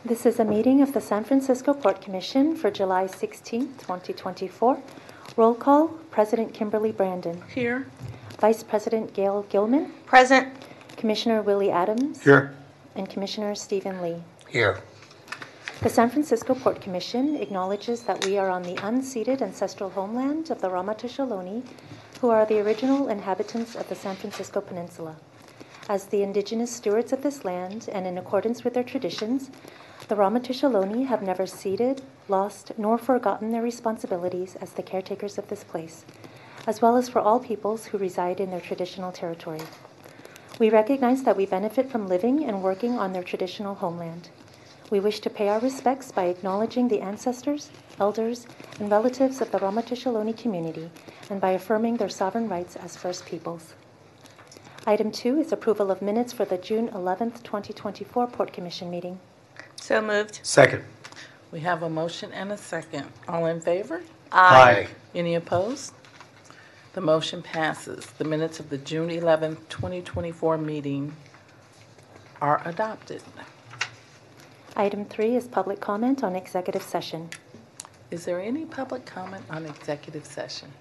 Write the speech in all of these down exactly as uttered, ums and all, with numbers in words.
This is a meeting of the San Francisco Port Commission for July sixteenth, twenty twenty-four. Roll call, President Kimberly Brandon. Here. Vice President Gail Gilman. Present. Commissioner Willie Adams. Here. And Commissioner Stephen Lee. Here. The San Francisco Port Commission acknowledges that we are on the unceded ancestral homeland of the Ramaytush Ohlone, who are the original inhabitants of the San Francisco Peninsula. As the indigenous stewards of this land, and in accordance with their traditions, the Ramaytush Ohlone have never ceded, lost, nor forgotten their responsibilities as the caretakers of this place, as well as for all peoples who reside in their traditional territory. We recognize that we benefit from living and working on their traditional homeland. We wish to pay our respects by acknowledging the ancestors, elders, and relatives of the Ramaytush Ohlone community, and by affirming their sovereign rights as First Peoples. Item two is approval of minutes for the June eleventh, twenty twenty-four Port Commission meeting. So moved. Second. We have a motion and a second. All in favor? Aye. Any opposed? The motion passes. The minutes of the June eleventh, twenty twenty-four meeting are adopted. Item three is public comment on executive session. Is there any public comment on executive session?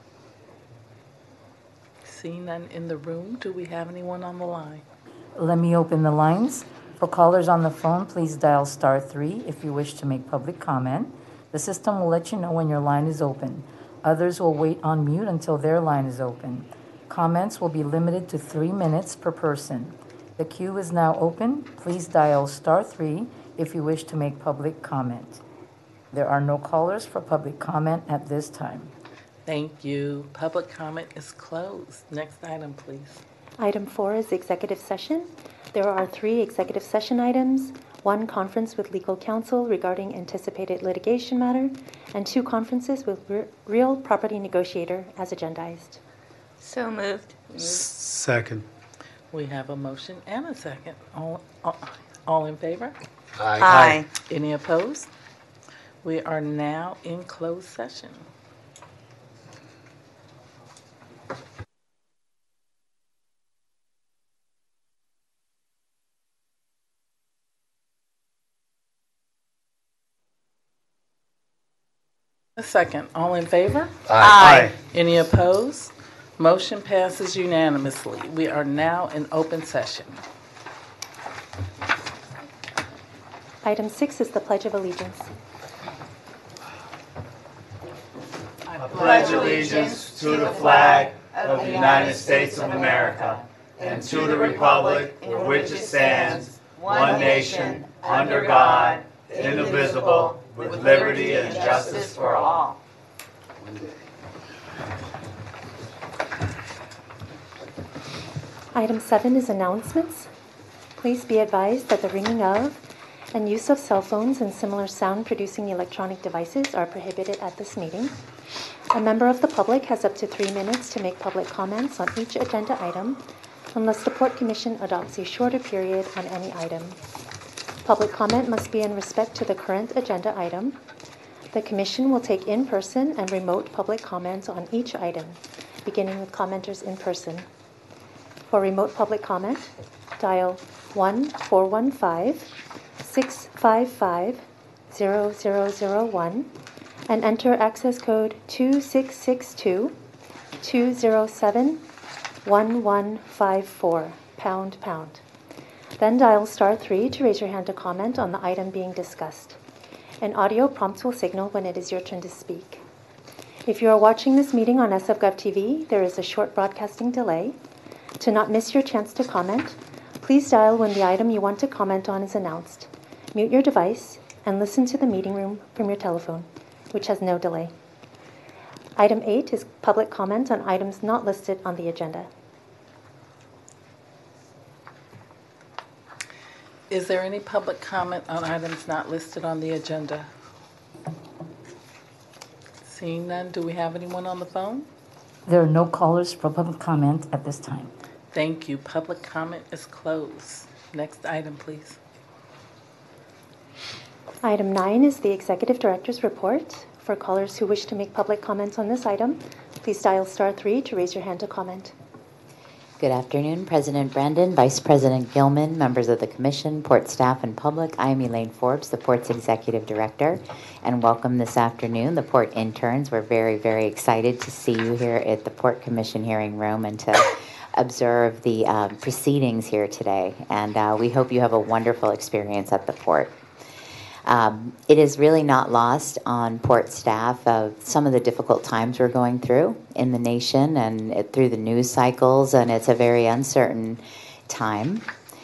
Seeing none in the room, do we have anyone on the line? Let me open the lines. For callers on the phone, please dial star three if you wish to make public comment. The system will let you know when your line is open. Others will wait on mute until their line is open. Comments will be limited to three minutes per person. The queue is now open. Please dial star three if you wish to make public comment. There are no callers for public comment at this time. Thank you. Public comment is closed. Next item, please. Item four is executive session. There are three executive session items, one conference with legal counsel regarding anticipated litigation matter, and two conferences with re- real property negotiator as agendized. So moved. Second. We have a motion and a second. All, all, all in favor? Aye. Any opposed? We are now in closed session. A second. All in favor? Aye. Any opposed? Motion passes unanimously. We are now in open session. Item six is the Pledge of Allegiance. I pledge allegiance to the flag of the United States of America and to the republic for which it stands, one nation, under God, indivisible, with liberty and justice for all. Item seven is announcements. Please be advised that the ringing of and use of cell phones and similar sound-producing electronic devices are prohibited at this meeting. A member of the public has up to three minutes to make public comments on each agenda item, unless the Port Commission adopts a shorter period on any item. Public comment must be in respect to the current agenda item. The Commission will take in-person and remote public comments on each item, beginning with commenters in person. For remote public comment, dial one four one five, six five five, zero zero zero one and enter access code two six six two, two zero seven, one one five four, pound pound. Then dial star three to raise your hand to comment on the item being discussed. An audio prompt will signal when it is your turn to speak. If you are watching this meeting on S F Gov T V, there is a short broadcasting delay. To not miss your chance to comment, please dial when the item you want to comment on is announced. Mute your device and listen to the meeting room from your telephone, which has no delay. Item eight is public comment on items not listed on the agenda. Is there any public comment on items not listed on the agenda? Seeing none, do we have anyone on the phone? There are no callers for public comment at this time. Thank you. Public comment is closed. Next item, please. Item nine is the Executive Director's Report. For callers who wish to make public comments on this item, please dial star three to raise your hand to comment. Good afternoon, President Brandon, Vice President Gilman, members of the Commission, Port staff, and public. I am Elaine Forbes, the Port's Executive Director, and welcome this afternoon, the Port interns. We're very, very excited to see you here at the Port Commission hearing room and to observe the um, proceedings here today. And uh, we hope you have a wonderful experience at the Port. Um, it is really not lost on Port staff of some of the difficult times we're going through in the nation and it, through the news cycles, and it's a very uncertain time.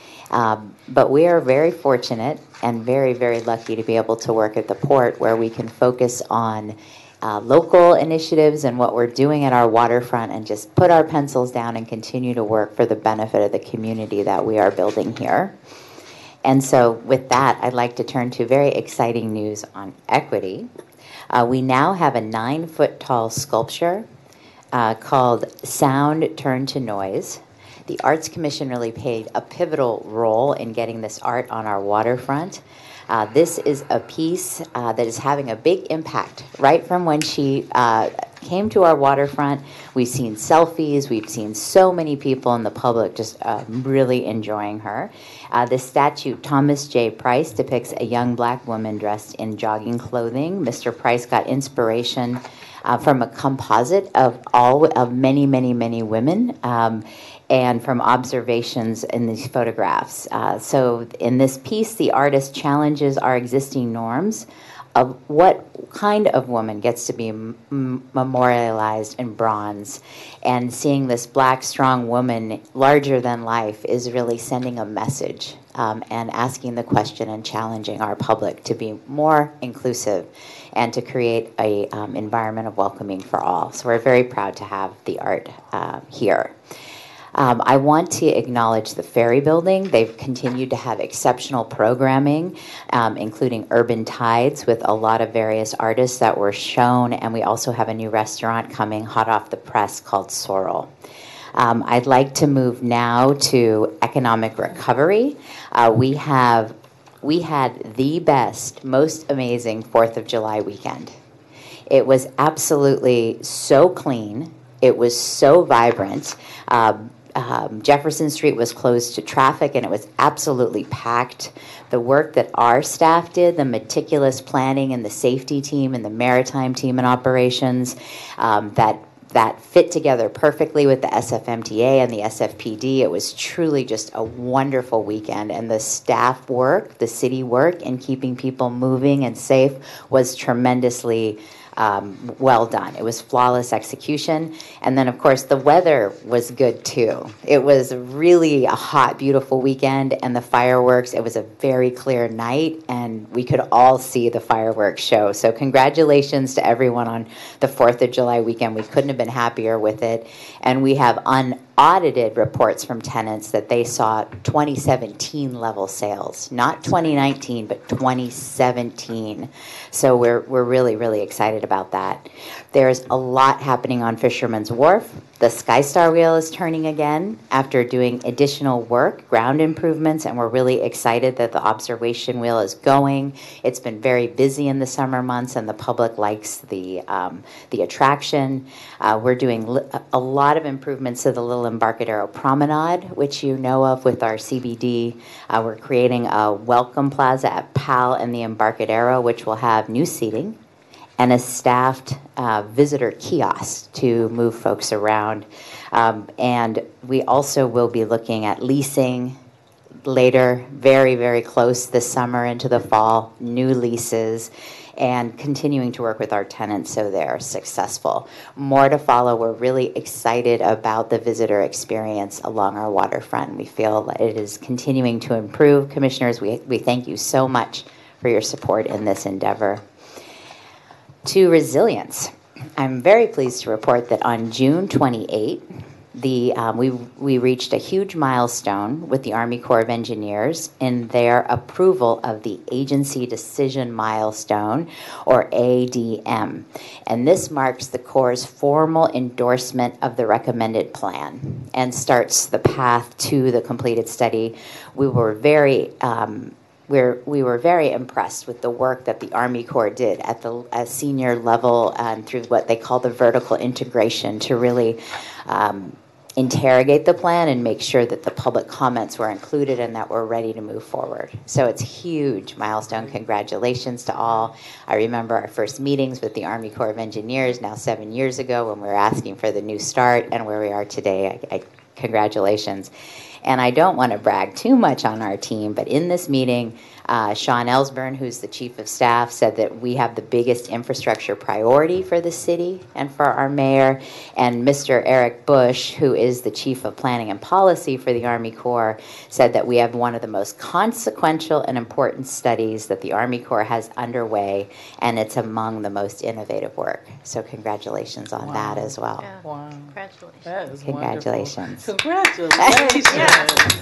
Um, but we are very fortunate and very, very lucky to be able to work at the Port where we can focus on uh, local initiatives and what we're doing at our waterfront and just put our pencils down and continue to work for the benefit of the community that we are building here. And so with that, I'd like to turn to very exciting news on equity. Uh, we now have a nine-foot tall sculpture uh, called Sound Turned to Noise. The Arts Commission really played a pivotal role in getting this art on our waterfront. Uh, this is a piece uh, that is having a big impact right from when she uh, came to our waterfront. We've seen selfies. We've seen so many people in the public just uh, really enjoying her. Uh, this statue, Thomas J. Price, depicts a young black woman dressed in jogging clothing. Mister Price got inspiration uh, from a composite of all of many, many, many women. Um, and from observations in these photographs. Uh, so in this piece, the artist challenges our existing norms of what kind of woman gets to be m- memorialized in bronze. And seeing this black, strong woman, larger than life, is really sending a message um, and asking the question and challenging our public to be more inclusive and to create a um, environment of welcoming for all. So we're very proud to have the art uh, here. Um, I want to acknowledge the Ferry Building. They've continued to have exceptional programming, um, including Urban Tides with a lot of various artists that were shown, and we also have a new restaurant coming hot off the press called Sorrel. Um, I'd like to move now to economic recovery. Uh, we have we had the best, most amazing fourth of July weekend. It was absolutely so clean. It was so vibrant. Um, Um, Jefferson Street was closed to traffic, and it was absolutely packed. The work that our staff did, the meticulous planning and the safety team and the maritime team and operations, um, that that fit together perfectly with the S F M T A and the S F P D. It was truly just a wonderful weekend, and the staff work, the city work in keeping people moving and safe was tremendously Um, well done. It was flawless execution. And then, of course, the weather was good, too. It was really a hot, beautiful weekend, and the fireworks, it was a very clear night, and we could all see the fireworks show. So congratulations to everyone on the fourth of July weekend. We couldn't have been happier with it. And we have unaudited reports from tenants that they saw twenty seventeen level sales, not twenty nineteen, but twenty seventeen. So we're we're really, really excited about that. There's a lot happening on Fisherman's Wharf. The SkyStar Wheel is turning again after doing additional work, ground improvements, and we're really excited that the observation wheel is going. It's been very busy in the summer months, and the public likes the um, the attraction. Uh, we're doing li- a lot of improvements to the Little Embarcadero Promenade, which you know of with our C B D. Uh, we're creating a welcome plaza at Pal and the Embarcadero, which will have new seating and a staffed uh, visitor kiosk to move folks around. Um, and we also will be looking at leasing later, very, very close this summer into the fall, new leases, and continuing to work with our tenants so they're successful. More to follow. We're really excited about the visitor experience along our waterfront. We feel that it is continuing to improve. Commissioners, we, we thank you so much for your support in this endeavor. To resilience, I'm very pleased to report that on June twenty-eighth, the um, we we reached a huge milestone with the Army Corps of Engineers in their approval of the Agency Decision Milestone, or A D M. And this marks the Corps' formal endorsement of the recommended plan and starts the path to the completed study. We were very um, We're, we were very impressed with the work that the Army Corps did at the at senior level and through what they call the vertical integration to really um, interrogate the plan and make sure that the public comments were included and that we're ready to move forward. So it's a huge milestone. Congratulations to all. I remember our first meetings with the Army Corps of Engineers now seven years ago when we were asking for the new start, and where we are today. I, I, congratulations. And I don't want to brag too much on our team, but in this meeting, uh, Sean Ellsburn, who's the chief of staff, said that we have the biggest infrastructure priority for the city and for our mayor. And Mister Eric Bush, who is the chief of planning and policy for the Army Corps, said that we have one of the most consequential and important studies that the Army Corps has underway, and it's among the most innovative work. So congratulations on Wow. that as well. Yeah. Wow. Congratulations. That is Congratulations. wonderful. Congratulations.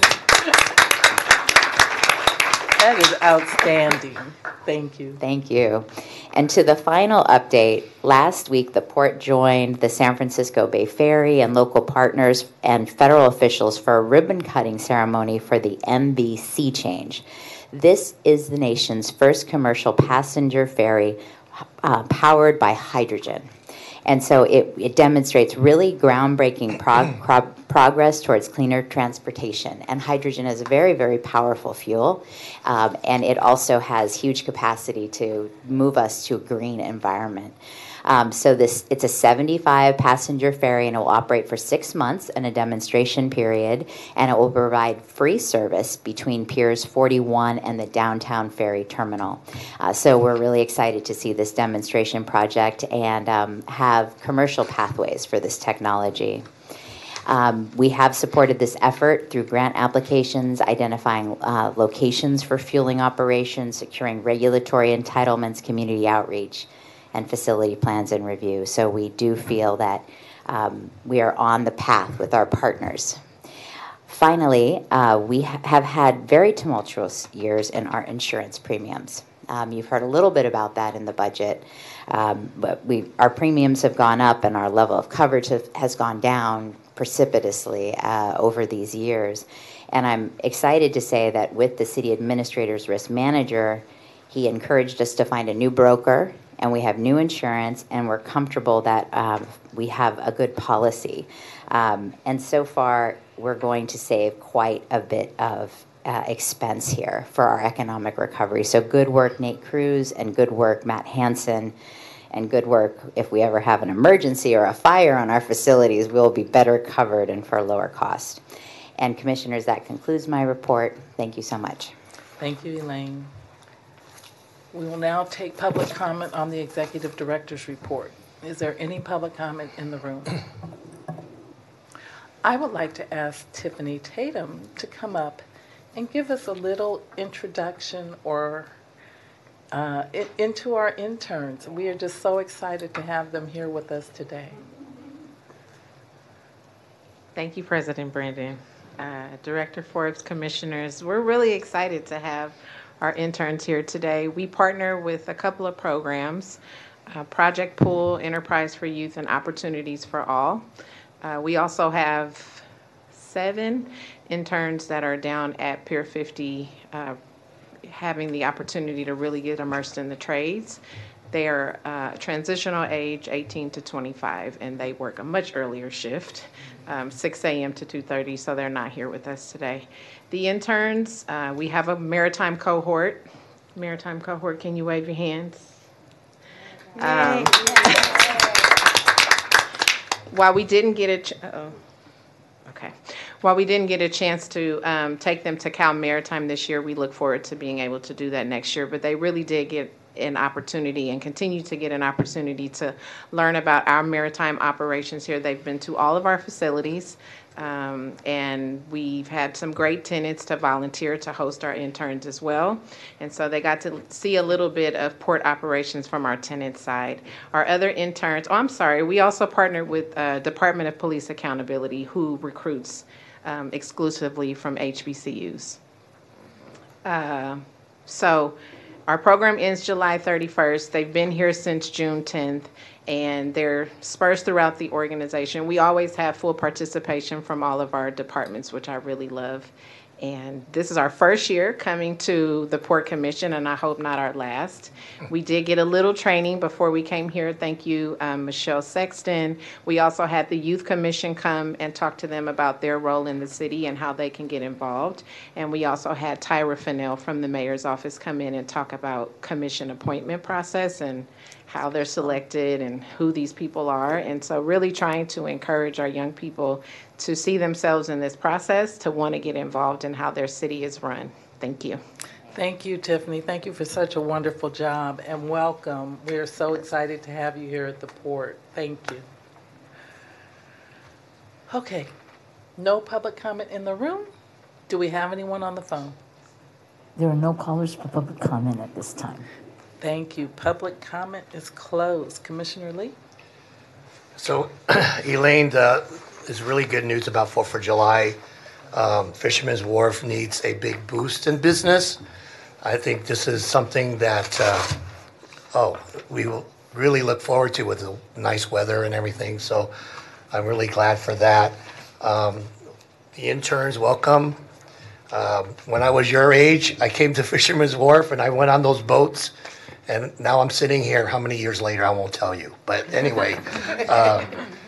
That is outstanding. Thank you. Thank you. And to the final update, last week the port joined the San Francisco Bay Ferry and local partners and federal officials for a ribbon cutting ceremony for the M B C change. This is the nation's first commercial passenger ferry uh, powered by hydrogen. And so it, it demonstrates really groundbreaking prog- pro- progress towards cleaner transportation. And hydrogen is a very, very powerful fuel. Um, and it also has huge capacity to move us to a green environment. Um, so this it's a seventy-five passenger ferry, and it will operate for six months in a demonstration period, and it will provide free service between Piers forty-one and the downtown ferry terminal. Uh, so we're really excited to see this demonstration project and um, have commercial pathways for this technology. Um, we have supported this effort through grant applications, identifying uh, locations for fueling operations, securing regulatory entitlements, community outreach, and facility plans and review. So we do feel that um, we are on the path with our partners. Finally, uh, we ha- have had very tumultuous years in our insurance premiums. Um, you've heard a little bit about that in the budget, um, but we our premiums have gone up and our level of coverage have, has gone down precipitously uh, over these years. And I'm excited to say that with the city administrator's risk manager, he encouraged us to find a new broker, and we have new insurance, and we're comfortable that um, we have a good policy. Um, and so far, we're going to save quite a bit of uh, expense here for our economic recovery. So good work, Nate Cruz, and good work, Matt Hansen, and good work if we ever have an emergency or a fire on our facilities, we'll be better covered and for lower cost. And commissioners, that concludes my report. Thank you so much. Thank you, Elaine. We will now take public comment on the executive director's report. Is there any public comment in the room? I would like to ask Tiffany Tatum to come up and give us a little introduction or uh, i- into our interns. We are just so excited to have them here with us today. Thank you, President Brandon. Uh, Director Forbes, Commissioners, we're really excited to have our interns here today. We partner with a couple of programs, uh, Project Pool, Enterprise for Youth, and Opportunities for All. Uh, we also have seven interns that are down at Pier fifty, uh, having the opportunity to really get immersed in the trades. They are uh, transitional age eighteen to twenty-five, and they work a much earlier shift, um, six a.m. to two thirty, so they're not here with us today. The interns, uh, we have a maritime cohort. Maritime cohort, can you wave your hands? Um, while we didn't get a, ch- uh-oh. Okay. While we didn't get a chance to um, take them to Cal Maritime this year, we look forward to being able to do that next year. But they really did get an opportunity and continue to get an opportunity to learn about our maritime operations here. They've been to all of our facilities, um, and we've had some great tenants to volunteer to host our interns as well. And so they got to see a little bit of port operations from our tenant side. Our other interns, oh, I'm sorry, we also partnered with uh, Department of Police Accountability, who recruits um, exclusively from H B C Us. Uh, so our program ends July thirty-first. They've been here since June tenth, and they're dispersed throughout the organization. We always have full participation from all of our departments, which I really love. And this is our first year coming to the Port Commission, and I hope not our last. We did get a little training before we came here. Thank you, um, Michelle Sexton. We also had the Youth Commission come and talk to them about their role in the city and how they can get involved. And we also had Tyra Fennell from the mayor's office come in and talk about commission appointment process and how they're selected and who these people are. And so really trying to encourage our young people to see themselves in this process, to want to get involved in how their city is run. Thank you. Thank you, Tiffany. Thank you for such a wonderful job, and welcome. We are so excited to have you here at the port. Thank you. Okay, no public comment in the room. Do we have anyone on the phone? There are no callers for public comment at this time. Thank you. Public comment is closed. Commissioner Lee? So, Elaine, the, there's really good news about Fourth of July. Um, Fisherman's Wharf needs a big boost in business. I think this is something that, uh, oh, we will really look forward to with the nice weather and everything. So I'm really glad for that. Um, the interns, welcome. Um, when I was your age, I came to Fisherman's Wharf and I went on those boats. And now I'm sitting here, how many years later, I won't tell you. But anyway, uh,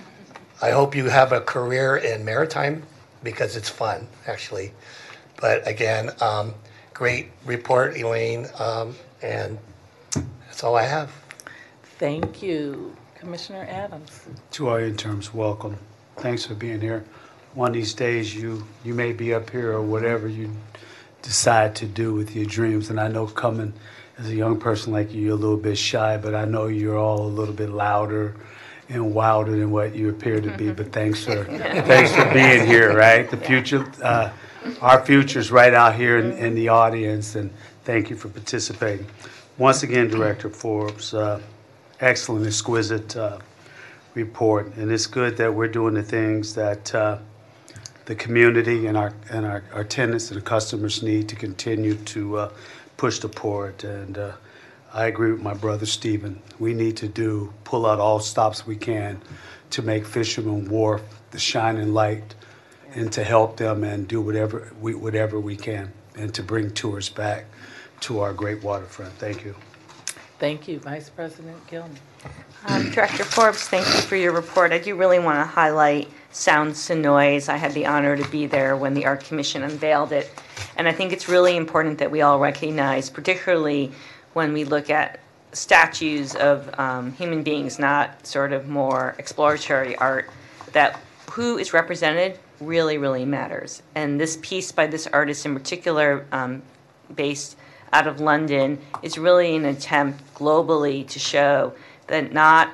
I hope you have a career in maritime because it's fun, actually. But again, um, great report, Elaine, um, and that's all I have. Thank you. Commissioner Adams? To our interns, welcome. Thanks for being here. One of these days, you, you may be up here or whatever you decide to do with your dreams. And I know coming as a young person like you, you're a little bit shy, but I know you're all a little bit louder and wilder than what you appear to be. But thanks for thanks for being here, right? The future, uh, our future's right out here in, in the audience, and thank you for participating. Once again, Director Forbes, uh, excellent, exquisite uh, report, and it's good that we're doing the things that uh, the community and our and our, our tenants and the customers need to continue to uh, push the port. And uh, I agree with my brother Stephen. We need to do pull out all stops we can to make Fisherman Wharf the shining light, and to help them and do whatever we whatever we can, and to bring tourists back to our great waterfront. Thank you. Thank you. Vice President Gilman? Um, Director Forbes, thank you for your report. I do really want to highlight Sounds to Noise. I had the honor to be there when the Art Commission unveiled it. And I think it's really important that we all recognize, particularly when we look at statues of um, human beings, not sort of more exploratory art, that who is represented really, really matters. And this piece by this artist in particular, um, based out of London, is really an attempt globally to show that not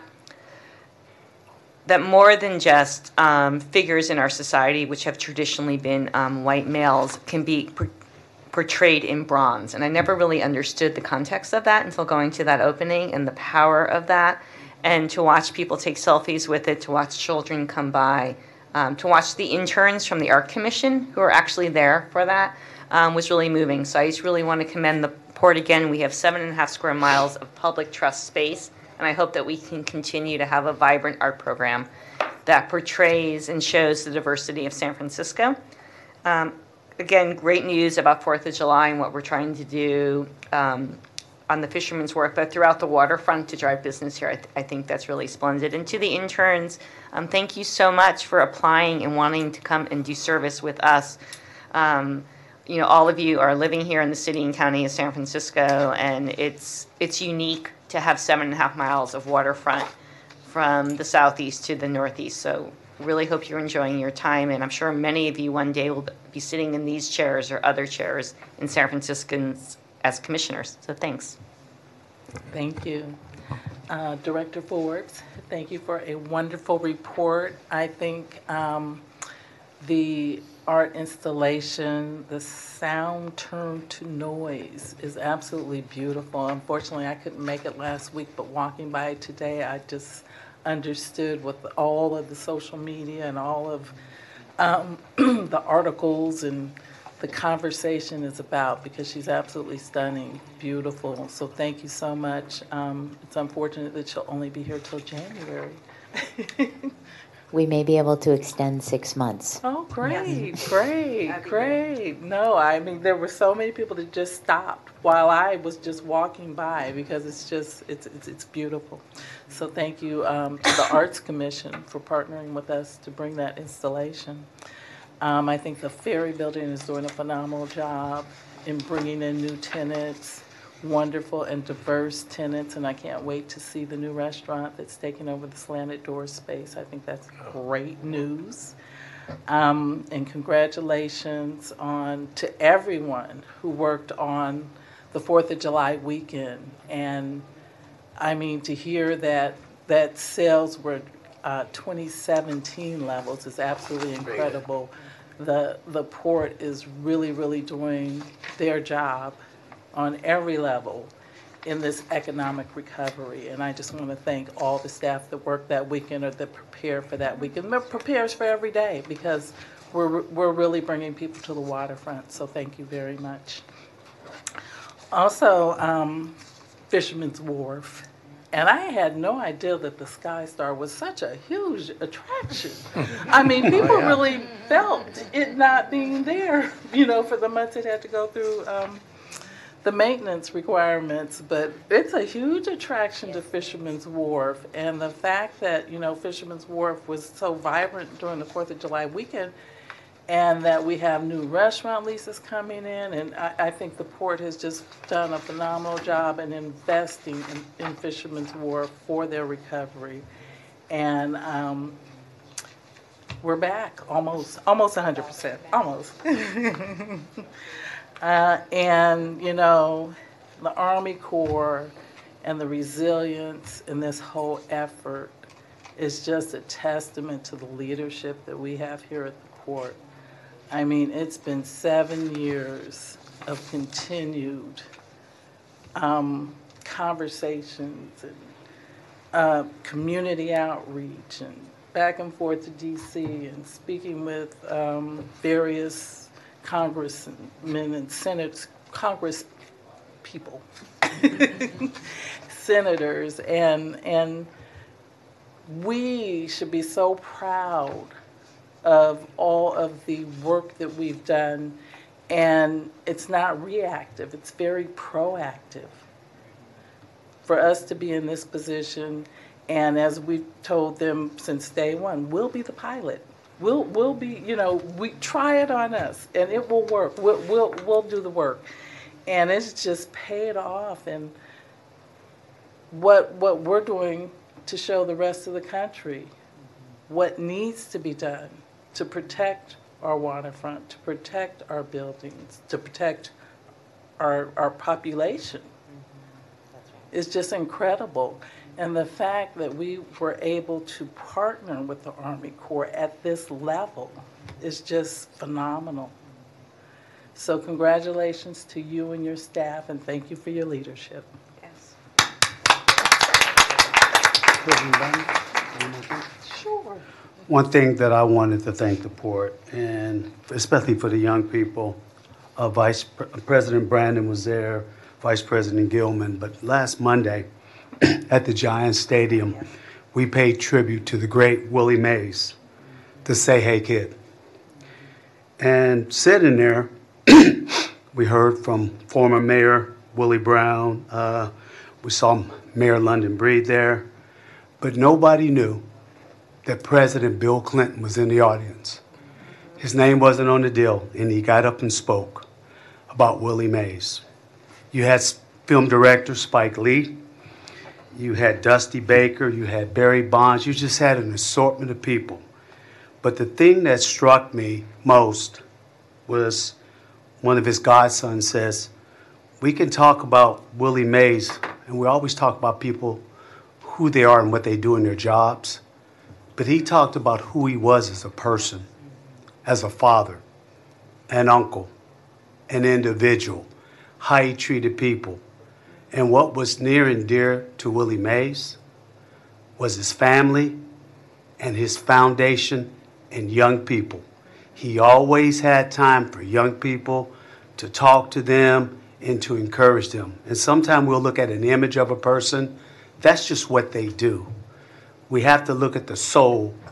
that more than just um, figures in our society, which have traditionally been um, white males, can be per- portrayed in bronze. And I never really understood the context of that until going to that opening and the power of that, and to watch people take selfies with it, to watch children come by, um, to watch the interns from the Art Commission who are actually there for that, um, was really moving. So I just really want to commend the port again. We have seven and a half square miles of public trust space, and I hope that we can continue to have a vibrant art program that portrays and shows the diversity of San Francisco. Um, again, great news about Fourth of July and what we're trying to do um, on the Fisherman's Wharf, but throughout the waterfront to drive business here. I, th- I think that's really splendid. And to the interns, um, thank you so much for applying and wanting to come and do service with us. Um, you know, all of you are living here in the city and county of San Francisco, and it's it's unique to have seven and a half miles of waterfront from the southeast to the northeast. So really hope you're enjoying your time, and I'm sure many of you one day will be sitting in these chairs or other chairs in San Franciscans as commissioners. So thanks. Thank you. Uh, Director Forbes, thank you for a wonderful report. I think um, the art installation, the sound turned to noise, is absolutely beautiful. Unfortunately, I couldn't make it last week, but walking by today, I just understood what the, all of the social media and all of um, the articles and the conversation is about, because she's absolutely stunning, beautiful. So thank you so much. Um, it's unfortunate that she'll only be here till January. We may be able to extend six months. Oh, great, great, great. No, I mean, there were so many people that just stopped while I was just walking by because it's just, it's, it's, it's beautiful. So thank you um, to the Arts Commission for partnering with us to bring that installation. Um, I think the Ferry Building is doing a phenomenal job in bringing in new tenants, wonderful and diverse tenants, and I can't wait to see the new restaurant that's taking over the slanted door space. I think that's great news. Um, and congratulations on to everyone who worked on the fourth of July weekend. And I mean, to hear that that sales were uh, twenty seventeen levels is absolutely incredible. The, the port is really, really doing their job on every level in this economic recovery. And I just want to thank all the staff that worked that weekend or that prepared for that weekend. That prepares for every day because we're, we're really bringing people to the waterfront. So thank you very much. Also, um, Fisherman's Wharf. And I had no idea that the Sky Star was such a huge attraction. I mean, people really felt it not being there, you know, for the months it had to go through um, the maintenance requirements. But it's a huge attraction to Fisherman's Wharf. And the fact that, you know, Fisherman's Wharf was so vibrant during the fourth of July weekend, and that we have new restaurant leases coming in, and I, I think the port has just done a phenomenal job in investing in, in Fisherman's Wharf for their recovery. And um, we're back almost, almost one hundred percent, almost. uh, and, you know, the Army Corps and the resilience in this whole effort is just a testament to the leadership that we have here at the port. I mean, it's been seven years of continued um, conversations and uh, community outreach and back and forth to D C and speaking with um, various congressmen and senators, congress people, senators, and and we should be so proud of all of the work that we've done, and it's not reactive, it's very proactive for us to be in this position. And as we've told them since day one, we'll be the pilot. We'll we'll be, you know, we try it on us and it will work. We'll we'll we'll do the work. And it's just paid off. And what what we're doing to show the rest of the country what needs to be done to protect our waterfront, to protect our buildings, to protect our, our population. It's just incredible. And the fact that we were able to partner with the Army Corps at this level is just phenomenal. So congratulations to you and your staff, and thank you for your leadership. Yes. Sure. One thing that I wanted to thank the port, and especially for the young people, uh, Vice Pre- President Brandon was there, Vice President Gilman, but last Monday at the Giants Stadium, we paid tribute to the great Willie Mays to Say Hey Kid. And sitting there, we heard from former Mayor Willie Brown, uh, we saw Mayor London Breed there, but nobody knew that President Bill Clinton was in the audience. His name wasn't on the deal, and he got up and spoke about Willie Mays. You had film director Spike Lee, you had Dusty Baker, you had Barry Bonds, you just had an assortment of people. But the thing that struck me most was one of his godsons says, we can talk about Willie Mays, and we always talk about people, who they are and what they do in their jobs. But he talked about who he was as a person, as a father, an uncle, an individual, how he treated people. And what was near and dear to Willie Mays was his family and his foundation and young people. He always had time for young people to talk to them and to encourage them. And sometimes we'll look at an image of a person. That's just what they do. We have to look at the soul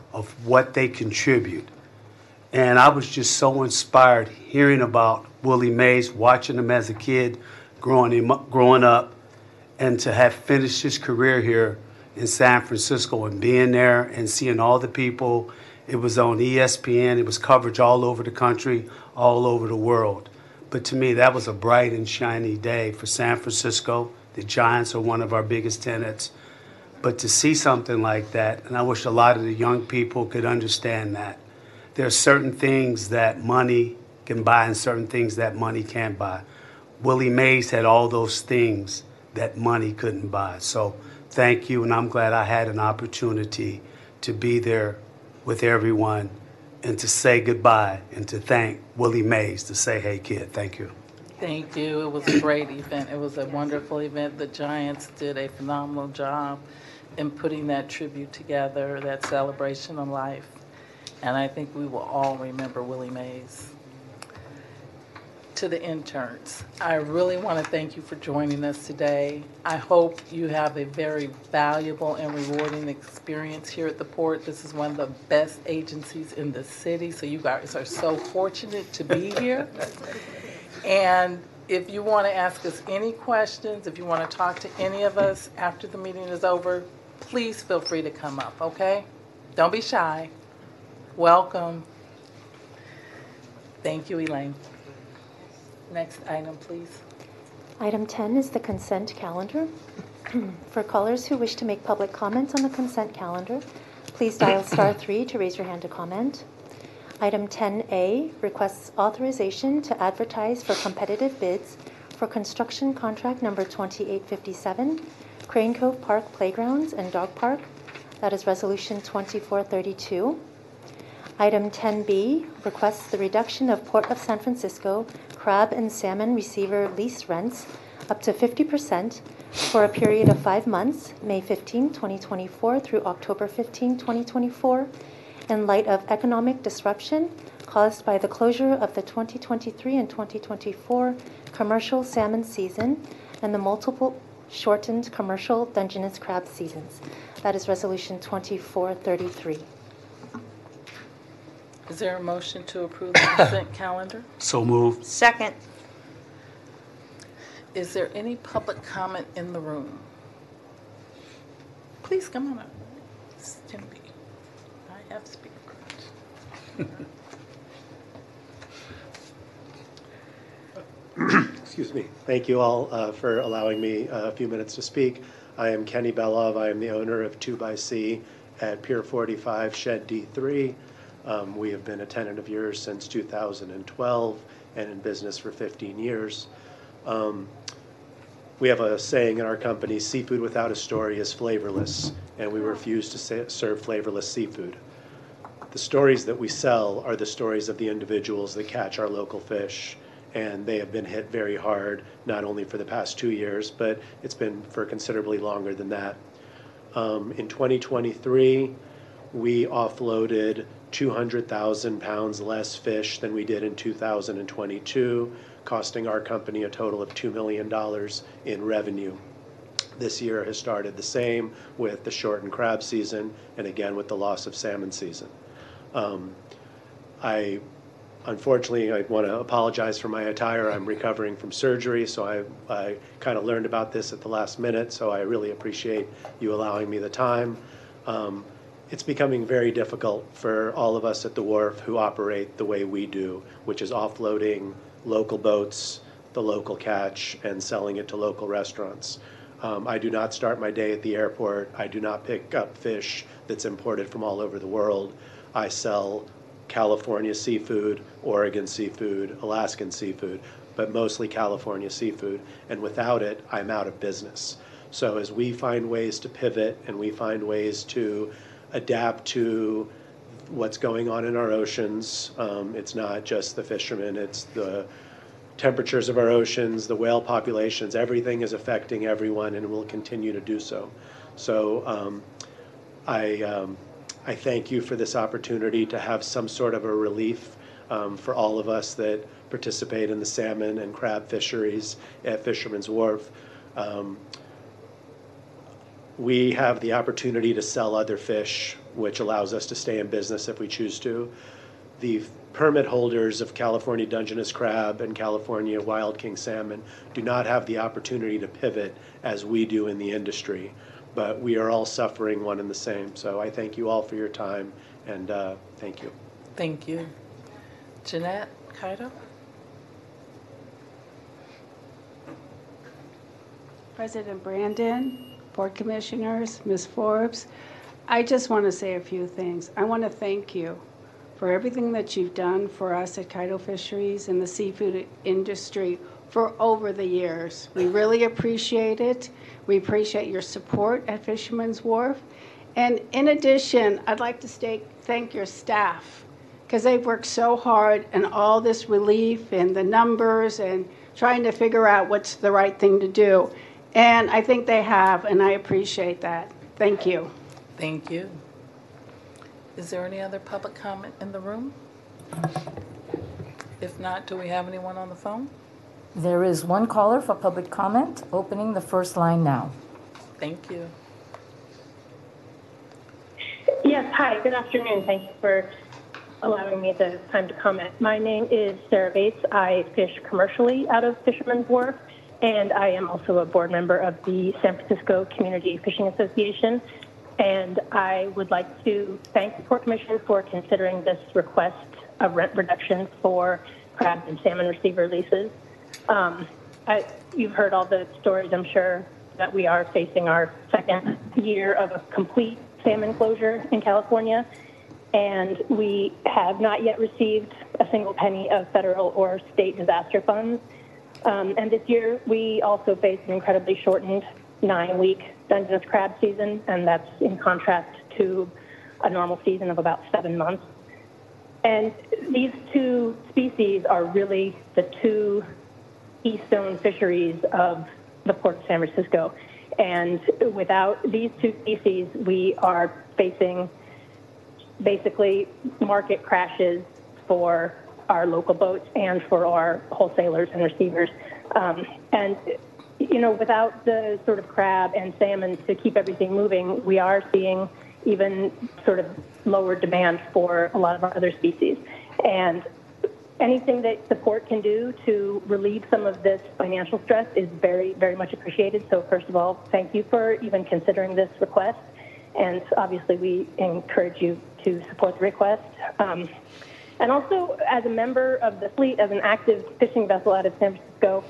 of what they contribute. And I was just so inspired hearing about Willie Mays, watching him as a kid, growing him up, growing up, and to have finished his career here in San Francisco and being there and seeing all the people. It was on E S P N. It was coverage all over the country, all over the world. But to me, that was a bright and shiny day for San Francisco. The Giants are one of our biggest tenants. But to see something like that, and I wish a lot of the young people could understand that, there are certain things that money can buy and certain things that money can't buy. Willie Mays had all those things that money couldn't buy. So thank you, and I'm glad I had an opportunity to be there with everyone and to say goodbye and to thank Willie Mays, to say, hey, kid, thank you. Thank you. It was a great event. It was a wonderful event. The Giants did a phenomenal job in putting that tribute together, that celebration of life. And I think we will all remember Willie Mays. To the interns, I really want to thank you for joining us today. I hope you have a very valuable and rewarding experience here at the Port. This is one of the best agencies in the city, so you guys are so fortunate to be here. And if you want to ask us any questions, if you want to talk to any of us after the meeting is over, please feel free to come up, okay? Don't be shy. Welcome. Thank you, Elaine. Next item, please. Item ten is the consent calendar. For callers who wish to make public comments on the consent calendar, please dial star three to raise your hand to comment. Item ten A requests authorization to advertise for competitive bids for construction contract number twenty-eight fifty-seven, Crane Cove Park Playgrounds and Dog Park. That is resolution twenty-four thirty-two. Item ten B requests the reduction of Port of San Francisco crab and salmon receiver lease rents up to fifty percent for a period of five months, May fifteenth, twenty twenty-four through October fifteenth, twenty twenty-four, in light of economic disruption caused by the closure of the twenty twenty-three and twenty twenty-four commercial salmon season and the multiple shortened commercial Dungeness crab seasons. That is resolution twenty-four thirty-three. Is there a motion to approve the consent calendar? So moved. Second. Is there any public comment in the room? Please come on up. Stimpy. I have speakers. Excuse me. Thank you all uh, for allowing me a few minutes to speak. I am Kenny Belov. I am the owner of two by C at Pier forty-five, Shed D three. Um, we have been a tenant of yours since two thousand twelve and in business for fifteen years. Um, we have a saying in our company, seafood without a story is flavorless, and we refuse to say, serve flavorless seafood. The stories that we sell are the stories of the individuals that catch our local fish, and they have been hit very hard, not only for the past two years, but it's been for considerably longer than that. Um, in twenty twenty-three, we offloaded two hundred thousand pounds less fish than we did in two thousand twenty-two, costing our company a total of two million dollars in revenue. This year has started the same with the shortened crab season and again with the loss of salmon season. Um, I, unfortunately, I want to apologize for my attire. I'm recovering from surgery, so I, I kind of learned about this at the last minute, so I really appreciate you allowing me the time. Um, It's becoming very difficult for all of us at the wharf who operate the way we do, which is offloading local boats, the local catch, and selling it to local restaurants. Um, I do not start my day at the airport. I do not pick up fish that's imported from all over the world. I sell California seafood, Oregon seafood, Alaskan seafood, but mostly California seafood. And without it, I'm out of business. So as we find ways to pivot and we find ways to adapt to what's going on in our oceans. Um, it's not just the fishermen, it's the temperatures of our oceans, the whale populations, everything is affecting everyone and will continue to do so. So um, I, um, I thank you for this opportunity to have some sort of a relief um, for all of us that participate in the salmon and crab fisheries at Fisherman's Wharf. Um, We have the opportunity to sell other fish which allows us to stay in business if we choose to. The permit holders of California Dungeness crab and California wild king salmon do not have the opportunity to pivot as we do in the industry, but we are all suffering one and the same. So I thank you all for your time, and uh, thank you. Thank you. Jeanette Kaido? President Brandon, Board Commissioners, Miz Forbes, I just want to say a few things. I want to thank you for everything that you've done for us at Kaido Fisheries and the seafood industry for over the years. We really appreciate it. We appreciate your support at Fisherman's Wharf. And in addition, I'd like to stay, thank your staff, because they've worked so hard and all this relief and the numbers and trying to figure out what's the right thing to do. And I think they have, and I appreciate that. Thank you. Thank you. Is there any other public comment in the room? If not, do we have anyone on the phone? There is one caller for public comment, opening the first line now. Thank you. Yes, hi, good afternoon. Thank you for allowing me the time to comment. My name is Sarah Bates. I fish commercially out of Fisherman's Wharf, and I am also a board member of the San Francisco Community Fishing Association. And I would like to thank the Port Commission for considering this request of rent reduction for crab and salmon receiver leases. Um, I, you've heard all the stories, I'm sure, that we are facing our second year of a complete salmon closure in California, and we have not yet received a single penny of federal or state disaster funds. Um, and this year, we also face an incredibly shortened nine-week Dungeness crab season, and that's in contrast to a normal season of about seven months. And these two species are really the two keystone fisheries of the Port of San Francisco. And without these two species, we are facing basically market crashes for our local boats and for our wholesalers and receivers. Um, and you know, without the sort of crab and salmon to keep everything moving, we are seeing even sort of lower demand for a lot of our other species. And anything that the port can do to relieve some of this financial stress is very, very much appreciated. So first of all, thank you for even considering this request. And obviously we encourage you to support the request. Um, and also, as a member of the fleet, as an active fishing vessel out of San Francisco,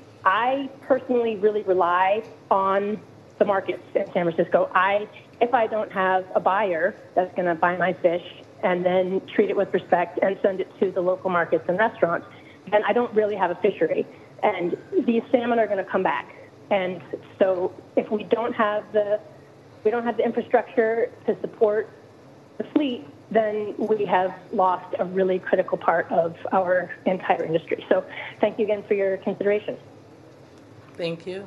I personally really rely on the markets in San Francisco. I, if I don't have a buyer that's going to buy my fish and then treat it with respect and send it to the local markets and restaurants, then I don't really have a fishery. And these salmon are going to come back. And so if we don't have the we don't have the infrastructure to support the fleet, then we have lost a really critical part of our entire industry. So thank you again for your consideration. Thank you.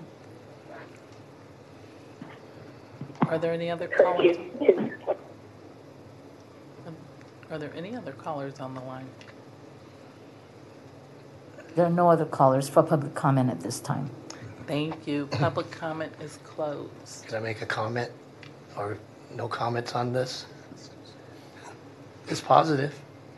Are there any other callers? Are there any other callers on the line? There are no other callers for public comment at this time. Thank you. Public comment is closed. Can I make a comment or no comments on this? It's positive.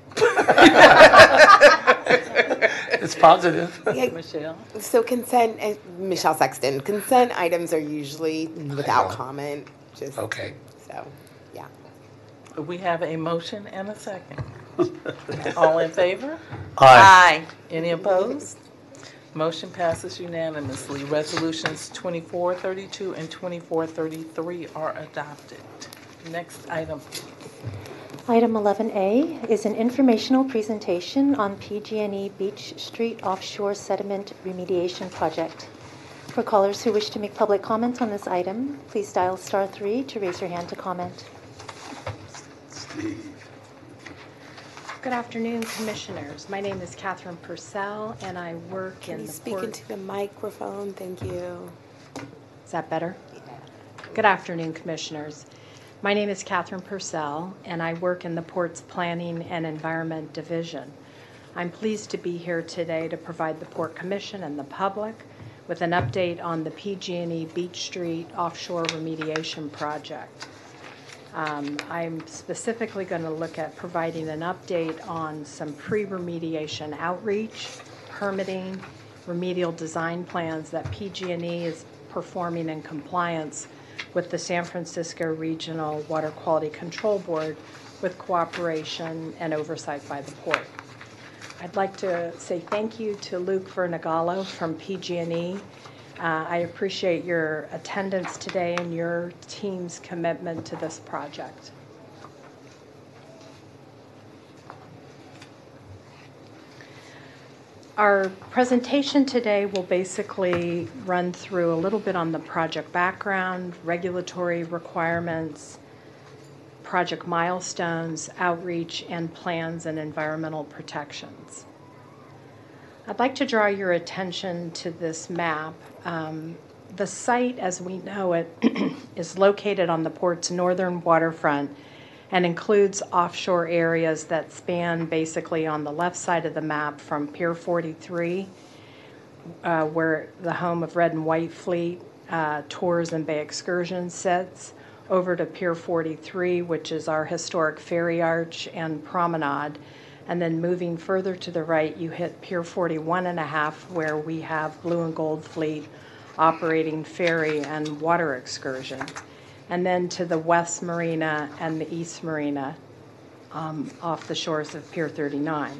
It's positive. Yeah. Michelle? So consent, uh, Michelle Sexton, consent items are usually without comment, just. Okay. So, yeah. We have a motion and a second. All in favor? Aye. Any opposed? Motion passes unanimously. Resolutions twenty-four thirty-two and twenty-four thirty-three are adopted. Next item, please. Item eleven A is an informational presentation on P G and E Beach Street Offshore Sediment Remediation Project. For callers who wish to make public comment on this item, please dial star three to raise your hand to comment. Steve. Good afternoon, Commissioners. My name is Catherine Purcell, and I work Can in you the speak port. into the microphone? Thank you. Is that better? Good afternoon, Commissioners. My name is Catherine Purcell, and I work in the Port's Planning and Environment Division. I'm pleased to be here today to provide the Port Commission and the public with an update on the P G and E Beach Street Offshore Remediation Project. Um, I'm specifically going to look at providing an update on some pre-remediation outreach, permitting, remedial design plans that P G and E is performing in compliance with the San Francisco Regional Water Quality Control Board with cooperation and oversight by the port. I'd like to say thank you to Luke Vernagallo from P G and E. Uh, I appreciate your attendance today and your team's commitment to this project. Our presentation today will basically run through a little bit on the project background, regulatory requirements, project milestones, outreach, and plans and environmental protections. I'd like to draw your attention to this map. Um, the site, as we know it, is located on the port's northern waterfront and includes offshore areas that span basically on the left side of the map from Pier forty-three, uh, where the home of Red and White Fleet uh, Tours and Bay Excursions sits, over to Pier forty-three, which is our historic ferry arch and promenade. And then moving further to the right, you hit Pier forty-one and a half, where we have Blue and Gold Fleet operating ferry and water excursion. And then to the West Marina and the East Marina um, off the shores of Pier thirty-nine.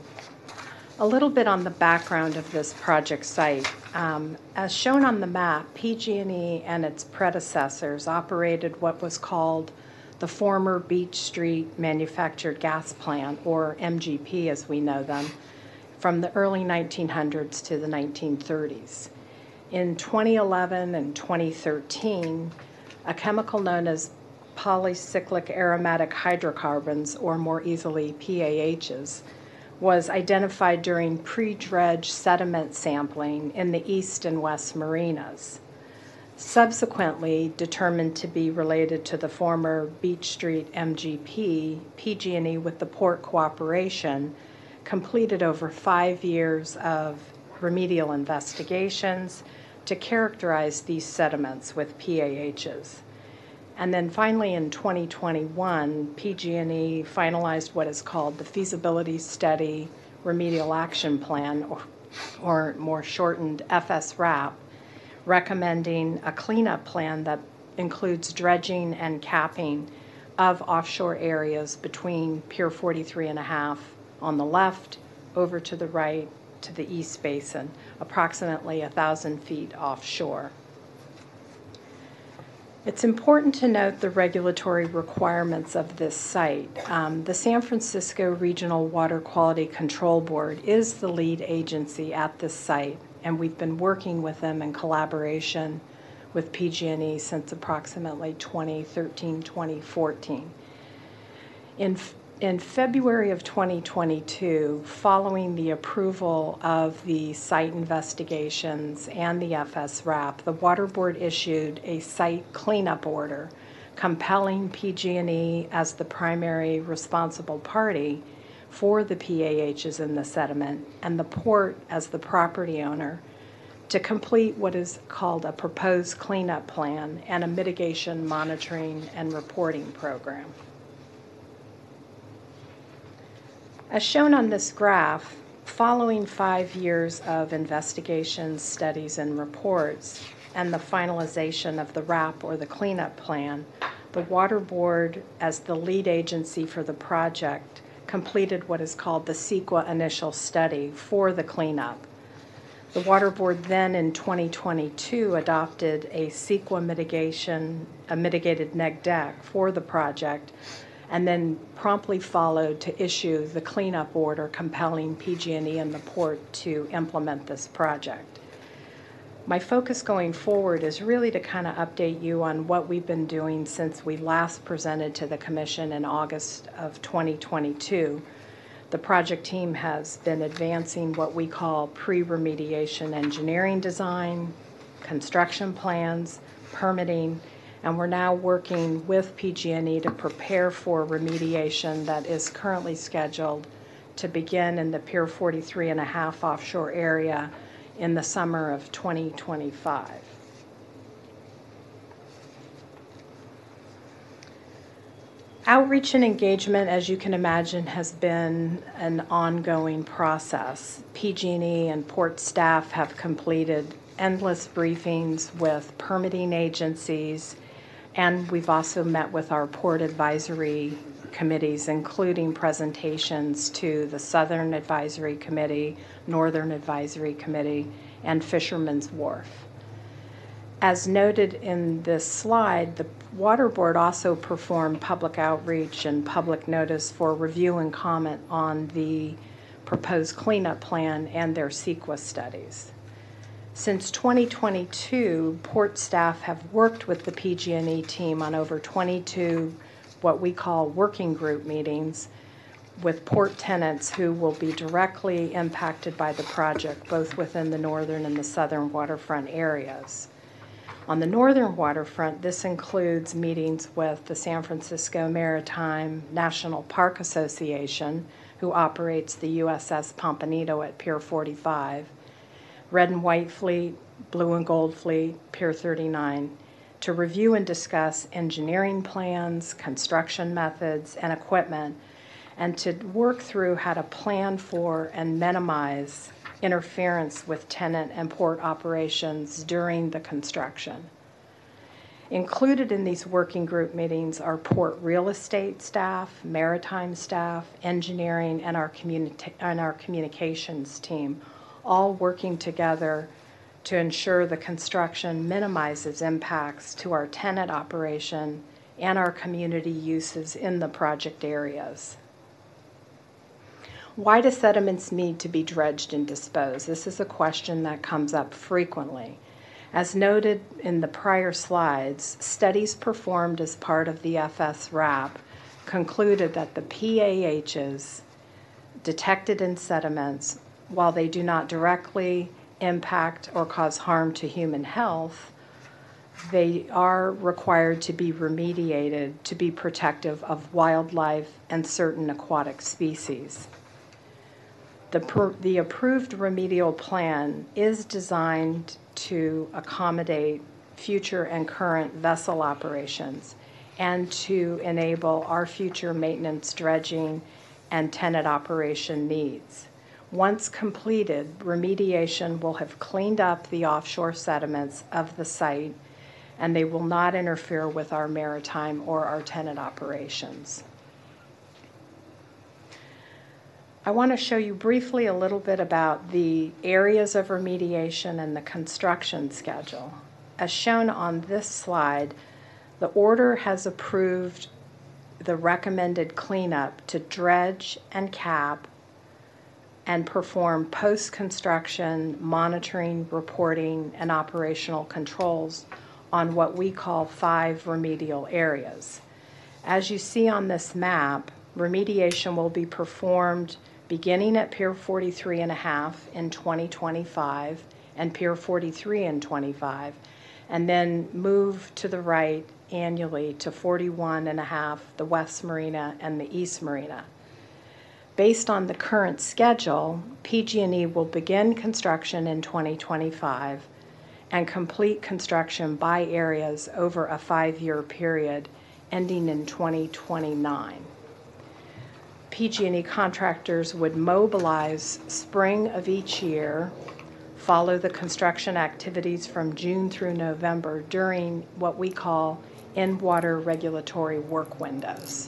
A little bit on the background of this project site. Um, as shown on the map, P G and E and its predecessors operated what was called the former Beach Street Manufactured Gas Plant, or M G P as we know them, from the early nineteen hundreds to the nineteen thirties. In twenty eleven and twenty thirteen, a chemical known as polycyclic aromatic hydrocarbons, or more easily P A Hs, was identified during pre-dredge sediment sampling in the East and West Marinas. Subsequently determined to be related to the former Beach Street M G P, P G and E, with the port cooperation, completed over five years of remedial investigations to characterize these sediments with P A Hs. And then finally in twenty twenty-one, P G and E finalized what is called the Feasibility Study Remedial Action Plan, or, or more shortened F S RAP, recommending a cleanup plan that includes dredging and capping of offshore areas between Pier forty-three and a half on the left over to the right to the East Basin, approximately one thousand feet offshore. It's important to note the regulatory requirements of this site. Um, the San Francisco Regional Water Quality Control Board is the lead agency at this site, and we've been working with them in collaboration with P G and E since approximately twenty thirteen, twenty fourteen. In, in February of twenty twenty-two, following the approval of the site investigations and the F S RAP, the Water Board issued a site cleanup order compelling P G and E as the primary responsible party for the P A Hs in the sediment, and the port as the property owner, to complete what is called a proposed cleanup plan and a mitigation monitoring and reporting program. As shown on this graph, following five years of investigations, studies, and reports, and the finalization of the RAP, or the cleanup plan, the Water Board, as the lead agency for the project, completed what is called the CEQA initial study for the cleanup. The Water Board then in twenty twenty-two adopted a CEQA mitigation, a mitigated neg deck for the project, and then promptly followed to issue the cleanup order compelling P G and E and the port to implement this project. My focus going forward is really to kind of update you on what we've been doing since we last presented to the Commission in August of twenty twenty-two. The project team has been advancing what we call pre-remediation engineering design, construction plans, permitting, and we're now working with P G and E to prepare for remediation that is currently scheduled to begin in the Pier forty-three and a half offshore area in the summer of twenty twenty-five. Outreach and engagement, as you can imagine, has been an ongoing process. P G and E and port staff have completed endless briefings with permitting agencies, and we've also met with our port advisory committees, including presentations to the Southern Advisory Committee, Northern Advisory Committee, and Fisherman's Wharf. As noted in this slide, the Water Board also performed public outreach and public notice for review and comment on the proposed cleanup plan and their CEQA studies. Since twenty twenty-two, port staff have worked with the P G and E team on over twenty-two what we call working group meetings with port tenants who will be directly impacted by the project, both within the northern and the southern waterfront areas. On the northern waterfront, this includes meetings with the San Francisco Maritime National Park Association, who operates the U S S Pompanito at Pier forty-five, Red and White Fleet, Blue and Gold Fleet, Pier thirty-nine, to review and discuss engineering plans, construction methods, and equipment, and to work through how to plan for and minimize interference with tenant and port operations during the construction. Included in these working group meetings are port real estate staff, maritime staff, engineering, and our, communi- and our communications team, all working together to ensure the construction minimizes impacts to our tenant operation and our community uses in the project areas. Why do sediments need to be dredged and disposed? This is a question that comes up frequently. As noted in the prior slides, studies performed as part of the F S RAP concluded that the P A Hs detected in sediments, while they do not directly impact or cause harm to human health, they are required to be remediated to be protective of wildlife and certain aquatic species. The, per, the approved remedial plan is designed to accommodate future and current vessel operations and to enable our future maintenance, dredging, and tenant operation needs. Once completed, remediation will have cleaned up the offshore sediments of the site, and they will not interfere with our maritime or our tenant operations. I want to show you briefly a little bit about the areas of remediation and the construction schedule. As shown on this slide, the order has approved the recommended cleanup to dredge and cap and perform post-construction monitoring, reporting, and operational controls on what we call five remedial areas. As you see on this map, remediation will be performed beginning at Pier forty-three and a half in twenty twenty-five and Pier forty-three in twenty-five, and then move to the right annually to forty-one and a half, the West Marina and the East Marina. Based on the current schedule, P G and E will begin construction in twenty twenty-five and complete construction by areas over a five-year period ending in twenty twenty-nine. P G and E contractors would mobilize spring of each year, follow the construction activities from June through November during what we call in-water regulatory work windows.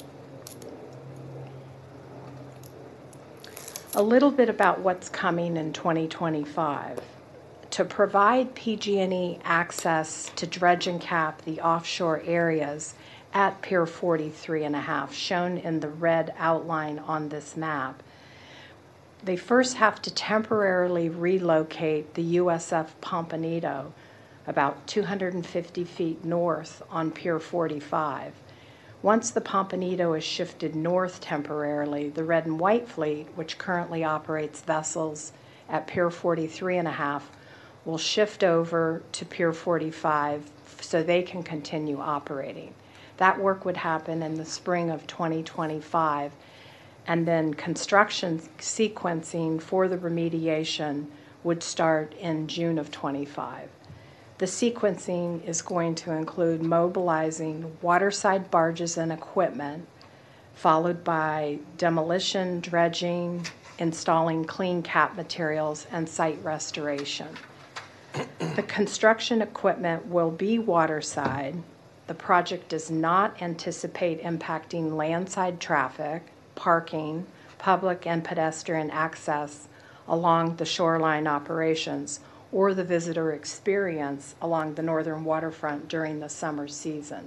A little bit about what's coming in twenty twenty-five. To provide P G and E access to dredge and cap the offshore areas at Pier forty-three and a half, shown in the red outline on this map, they first have to temporarily relocate the U S F Pompanito about two hundred fifty feet north on Pier forty-five. Once the Pompanito is shifted north temporarily, the Red and White Fleet, which currently operates vessels at Pier forty-three and a half, will shift over to Pier forty-five so they can continue operating. That work would happen in the spring of twenty twenty-five, and then construction sequencing for the remediation would start in June of twenty-five. The sequencing is going to include mobilizing waterside barges and equipment, followed by demolition, dredging, installing clean cap materials, and site restoration. The construction equipment will be waterside. The project does not anticipate impacting landside traffic, parking, public and pedestrian access along the shoreline operations, or the visitor experience along the northern waterfront during the summer season.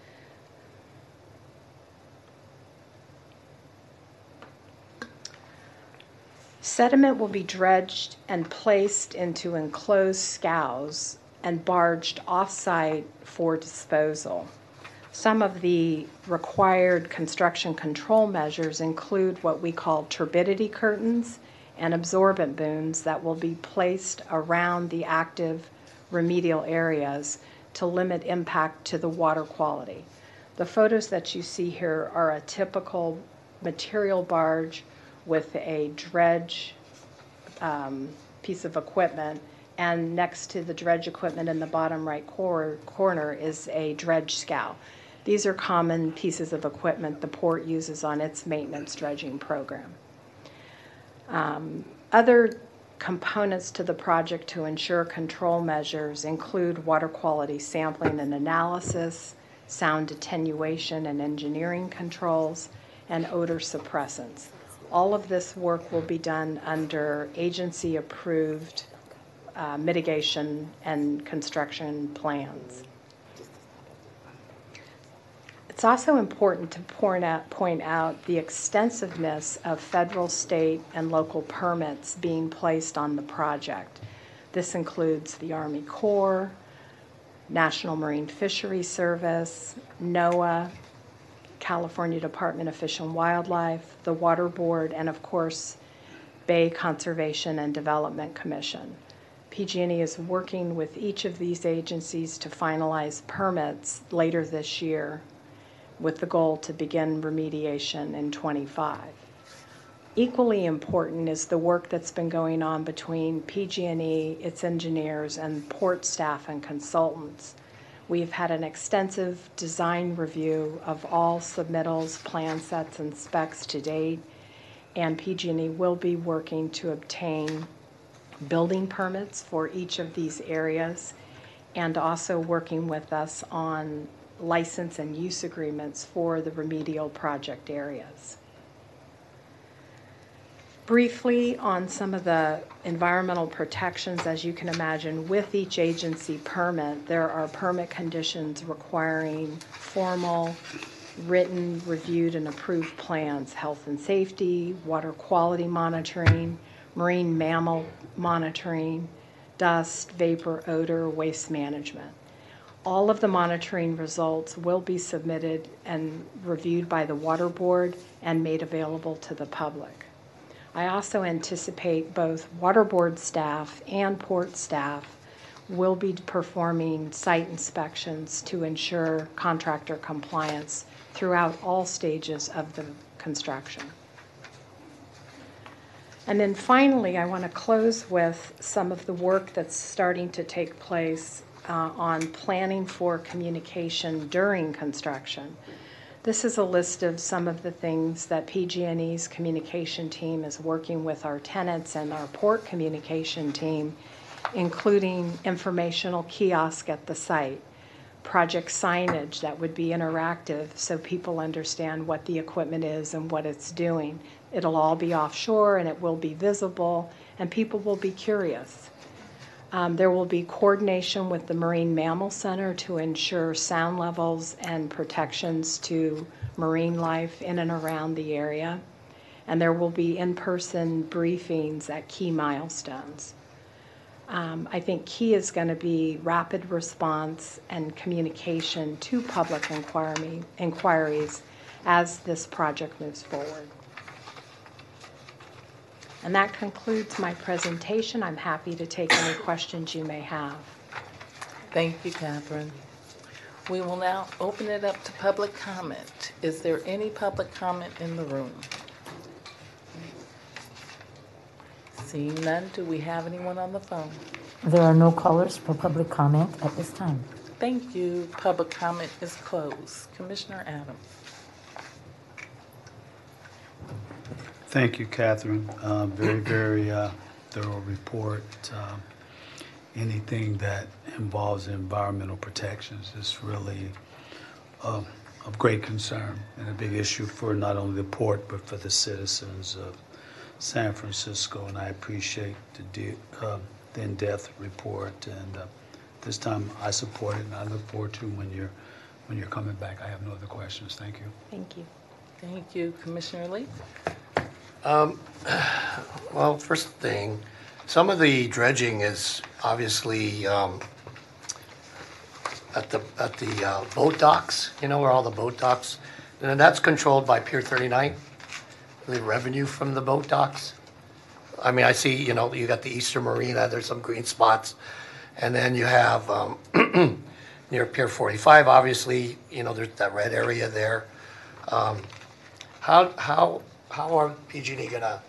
Sediment will be dredged and placed into enclosed scows and barged off-site for disposal. Some of the required construction control measures include what we call turbidity curtains and absorbent booms that will be placed around the active remedial areas to limit impact to the water quality. The photos that you see here are a typical material barge with a dredge um, piece of equipment, and next to the dredge equipment in the bottom right cor corner is a dredge scow. These are common pieces of equipment the port uses on its maintenance dredging program. Um, other components to the project to ensure control measures include water quality sampling and analysis, sound attenuation and engineering controls, and odor suppressants. All of this work will be done under agency-approved uh, mitigation and construction plans. It's also important to point out, point out the extensiveness of federal, state, and local permits being placed on the project. This includes the Army Corps, National Marine Fisheries Service, NOAA, California Department of Fish and Wildlife, the Water Board, and of course, Bay Conservation and Development Commission. P G and E is working with each of these agencies to finalize permits later this year, with the goal to begin remediation in twenty-five. Equally important is the work that's been going on between P G and E, its engineers, and port staff and consultants. We've had an extensive design review of all submittals, plan sets, and specs to date, and P G and E will be working to obtain building permits for each of these areas, and also working with us on license and use agreements for the remedial project areas. Briefly on some of the environmental protections, as you can imagine, with each agency permit, there are permit conditions requiring formal, written, reviewed, and approved plans, health and safety, water quality monitoring, marine mammal monitoring, dust, vapor, odor, waste management. All of the monitoring results will be submitted and reviewed by the Water Board and made available to the public. I also anticipate both Water Board staff and port staff will be performing site inspections to ensure contractor compliance throughout all stages of the construction. And then finally, I want to close with some of the work that's starting to take place uh, on planning for communication during construction. This is a list of some of the things that P G and E's communication team is working with our tenants and our port communication team, including informational kiosk at the site, project signage that would be interactive so people understand what the equipment is and what it's doing. It'll all be offshore and it will be visible and people will be curious. Um, there will be coordination with the Marine Mammal Center to ensure sound levels and protections to marine life in and around the area. And there will be in-person briefings at key milestones. Um, I think key is going to be rapid response and communication to public inquiry, inquiries as this project moves forward. And that concludes my presentation. I'm happy to take any questions you may have. Thank you, Catherine. We will now open it up to public comment. Is there any public comment in the room? Seeing none, do we have anyone on the phone? There are no callers for public comment at this time. Thank you. Public comment is closed. Commissioner Adams. Thank you, Catherine. Uh, Very, very uh, thorough report. Um, Anything that involves environmental protections is really uh, of great concern and a big issue for not only the port, but for the citizens of San Francisco. And I appreciate the de- uh, the in-depth report. And uh, this time I support it, and I look forward to when you're when you're coming back. I have no other questions. Thank you. Thank you. Thank you, Commissioner Lee. Um, well, first thing, some of the dredging is obviously um, at the at the uh, boat docks. You know where all the boat docks, and that's controlled by Pier thirty-nine. The revenue from the boat docks. I mean, I see. You know, you got the Eastern Marina. There's some green spots, and then you have um, near Pier forty-five. Obviously, you know, there's that red area there. Um, how how how are P G and E gonna?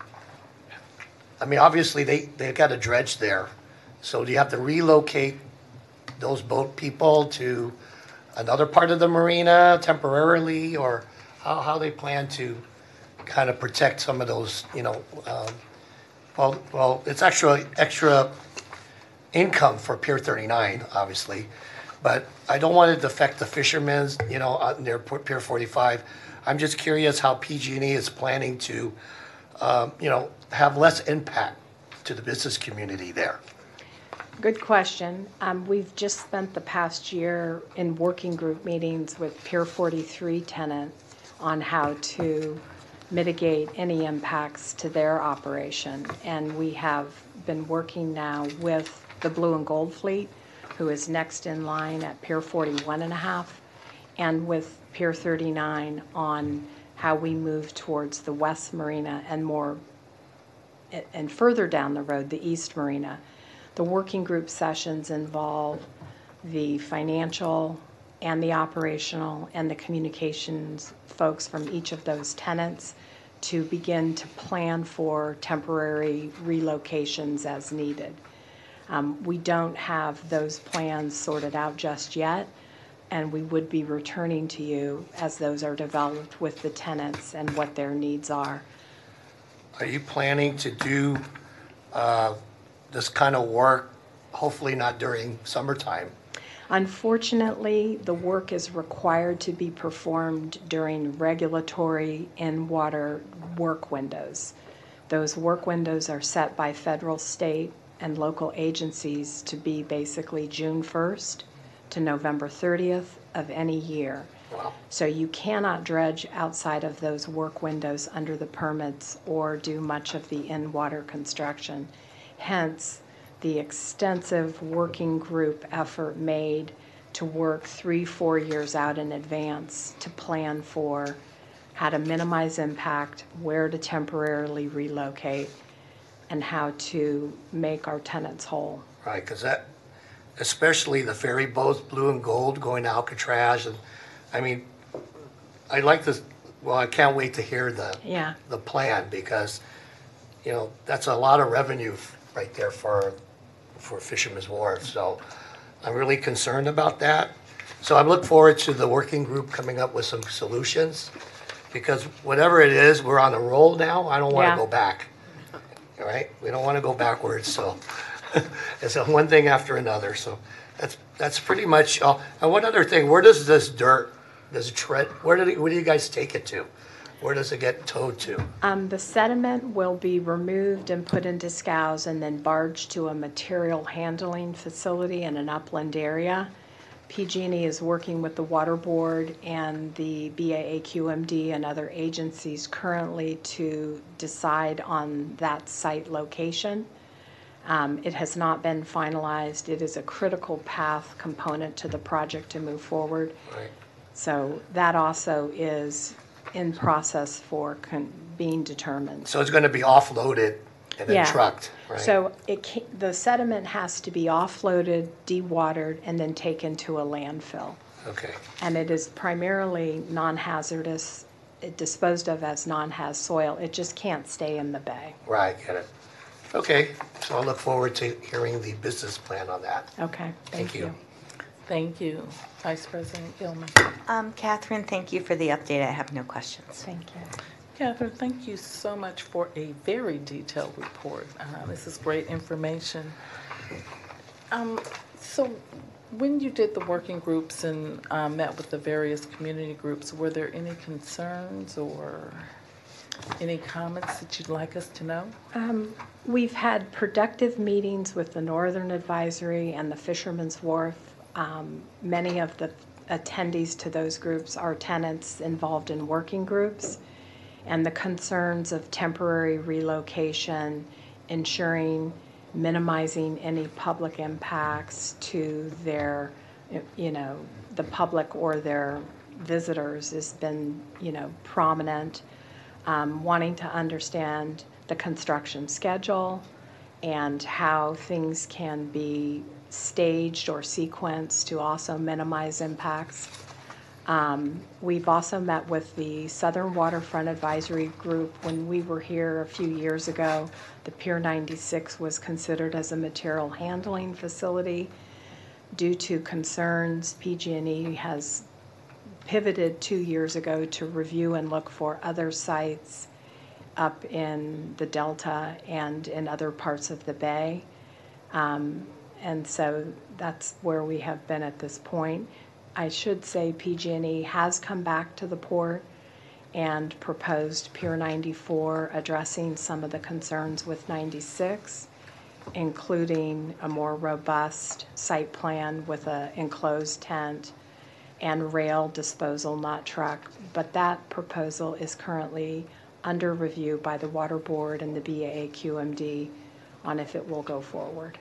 I mean, obviously, they, they got a dredge there. So do you have to relocate those boat people to another part of the marina temporarily? Or how, how they plan to kind of protect some of those, you know, um, well, well, it's extra, extra income for Pier thirty-nine, obviously. But I don't want it to affect the fishermen, you know, out near Pier forty-five. I'm just curious how P G and E is planning to, um, you know, have less impact to the business community there. Good question. Um, we've just spent the past year in working group meetings with Pier forty-three tenant on how to mitigate any impacts to their operation. And we have been working now with the Blue and Gold Fleet, who is next in line at Pier forty-one and a half, and with Pier thirty-nine on how we move towards the West Marina and more and further down the road, the East Marina. The working group sessions involve the financial and the operational and the communications folks from each of those tenants to begin to plan for temporary relocations as needed. Um, we don't have those plans sorted out just yet, and we would be returning to you as those are developed with the tenants and what their needs are. Are you planning to do uh, this kind of work, hopefully not during summertime? Unfortunately, the work is required to be performed during regulatory in-water work windows. Those work windows are set by federal, state, and local agencies to be basically June first to November thirtieth of any year. Wow. So you cannot dredge outside of those work windows under the permits or do much of the in-water construction. Hence, the extensive working group effort made to work three, four years out in advance to plan for how to minimize impact, where to temporarily relocate, and how to make our tenants whole. Right, because that, especially the ferry boats, Blue and Gold, going to Alcatraz, and I mean, I like this. Well, I can't wait to hear the Yeah. the plan, because you know that's a lot of revenue right there for for Fisherman's Wharf. So I'm really concerned about that. So I look forward to the working group coming up with some solutions, because whatever it is, we're on a roll now. I don't want to Yeah. go back. All right, we don't want to go backwards. So it's a one thing after another. So that's that's pretty much all. And one other thing, where does this dirt, does it tread, where do you, where do you guys take it to? Where does it get towed to? Um, the sediment will be removed and put into scows and then barged to a material handling facility in an upland area. P G and E is working with the Water Board and the B A A Q M D and other agencies currently to decide on that site location. Um, it has not been finalized. It is a critical path component to the project to move forward. Right. So that also is in process for con- being determined. So it's going to be offloaded and then Yeah. trucked, right? So it ca- the sediment has to be offloaded, dewatered, and then taken to a landfill. Okay. And it is primarily non-hazardous, it disposed of as non-haz soil. It just can't stay in the bay. Right, get it. Okay, so I look forward to hearing the business plan on that. Okay, thank Thank you. you. Thank you, Vice President Gilman. Um, Catherine, thank you for the update. I have no questions. Thank you. Catherine, thank you so much for a very detailed report. Uh, This is great information. Um, So when you did the working groups and uh, met with the various community groups, were there any concerns or any comments that you'd like us to know? Um, We've had productive meetings with the Northern Advisory and the Fisherman's Wharf. Um, Many of the attendees to those groups are tenants involved in working groups, and the concerns of temporary relocation, ensuring minimizing any public impacts to their, you know, the public or their visitors has been, you know, prominent. Um, wanting to understand the construction schedule and how things can be staged or sequenced to also minimize impacts. Um, we've also met with the Southern Waterfront Advisory Group. When we were here a few years ago, the Pier ninety-six was considered as a material handling facility. Due to concerns, P G and E has pivoted two years ago to review and look for other sites up in the Delta and in other parts of the Bay. Um, and so that's where we have been at this point. I should say P G and E has come back to the port and proposed Pier ninety-four, addressing some of the concerns with ninety-six, including a more robust site plan with an enclosed tent and rail disposal, not truck. But that proposal is currently under review by the Water Board and the B A A Q M D on if it will go forward.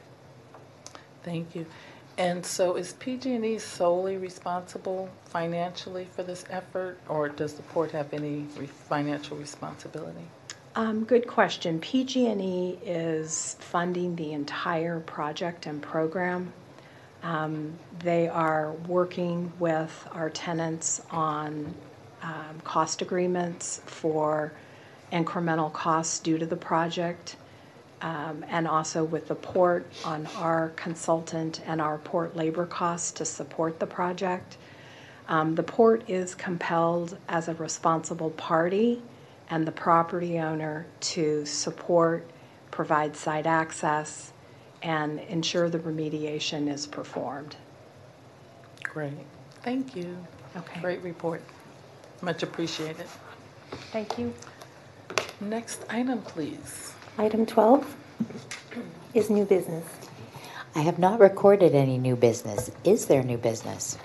Thank you. And so is P G and E solely responsible financially for this effort, or does the port have any re- financial responsibility? Um, good question. P G and E is funding the entire project and program. Um, they are working with our tenants on um, cost agreements for incremental costs due to the project. Um, and also with the port on our consultant and our port labor costs to support the project. Um, the port is compelled as a responsible party and the property owner to support, provide site access, and ensure the remediation is performed. Great. Thank you. Okay. Great report. Much appreciated. Thank you. Next item, please. Item twelve is new business. I have not recorded any new business. Is there new business?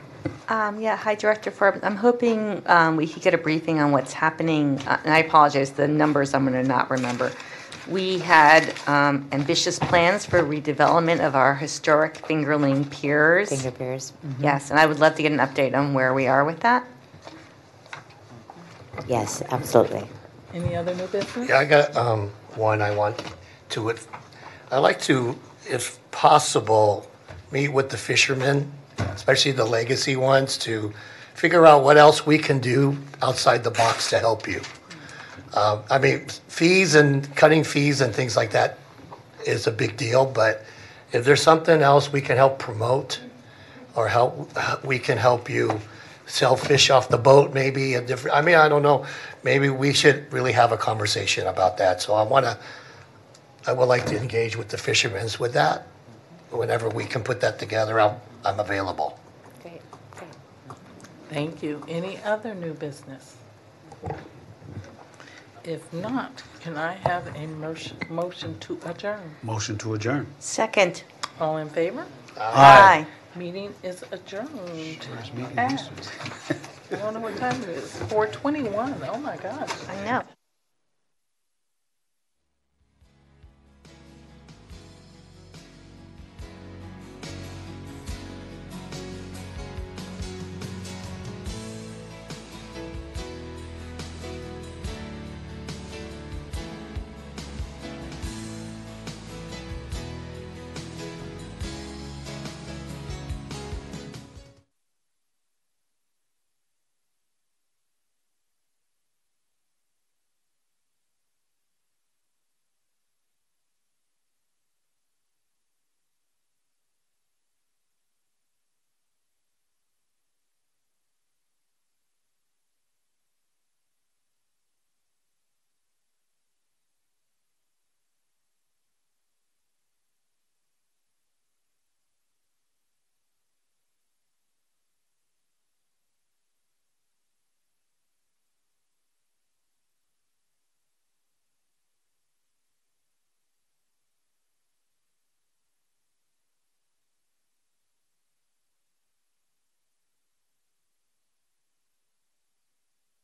Um, yeah, hi, Director Forbes. I'm hoping um, we could get a briefing on what's happening, uh, and I apologize, the numbers I'm going to not remember. We had um, ambitious plans for redevelopment of our historic Fingerling Piers. Finger Piers? Mhm. Yes, and I would love to get an update on where we are with that. Yes, absolutely. Any other new business? Yeah, I got um, one I want to, I'd like to, if possible, meet with the fishermen, especially the legacy ones, to figure out what else we can do outside the box to help you. Uh, I mean, fees and cutting fees and things like that is a big deal, but if there's something else we can help promote or help, we can help you sell fish off the boat, maybe a different, I mean, I don't know, maybe we should really have a conversation about that. So I want to, I would like to engage with the fishermen with that. Whenever we can put that together, I'll, I'm available. Great, great. Thank you. Any other new business? If not, can I have a motion, motion to adjourn? Motion to adjourn. Second. All in favor? Aye. Meeting is adjourned. Where's meeting At, used to be? I don't know what time it is, four twenty-one. Oh my gosh. I know.